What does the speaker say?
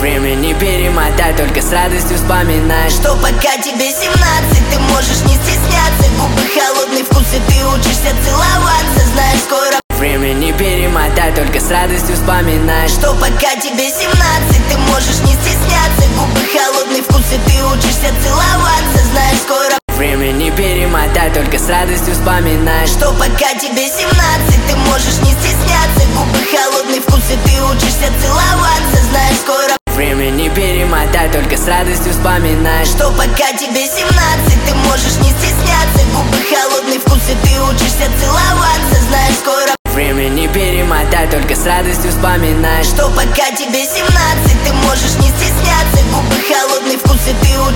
Время не перемотать, только с радостью вспоминай, что пока тебе 17, ты можешь не стесняться. Губы холодный вкус, и ты учишься целоваться. Знаешь, скоро время не перемотать, только с радостью вспоминай, что пока тебе 17, ты можешь не стесняться. Губы холодный вкус, и ты учишься целоваться. Знаешь, скоро время не перемотать, только с радостью вспоминай, что пока тебе